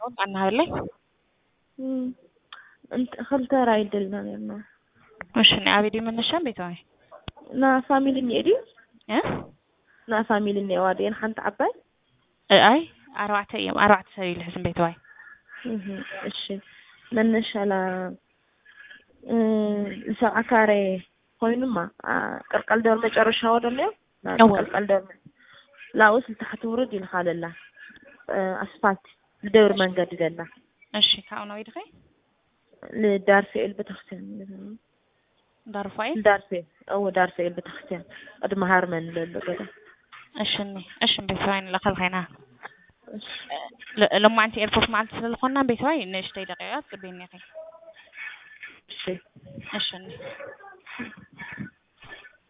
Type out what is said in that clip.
أنا هقولك انت خلت رايدلنا لنا مش نعبدي من الشام بتاعي نا فاميلي نيدي إيه نا فاميلي نيوادين حنت عباي أي 4 أيام 4 سبيل حسن بتاعي እሺ መነሻላ ሰው አካሬ ኮይንማ ቀልቀል ደር መጨረሻው አይደለ ቀልቀል ደር ላውስ لتحت ورد ይልኻለላ አስፋልት ደር መንገድ ደላ እሺ ካውናው ይድኸ ለዳርፌል በተክተን ዳርፋይል ዳርፌል او ዳርፌል በተክተን قد هارمن ለለገዳ እሺ በሳይን ለኸልኸና لما أنت إيربورت مع التليفون بيتوي نشتري دقيقات بيني أخي. شيء. إيش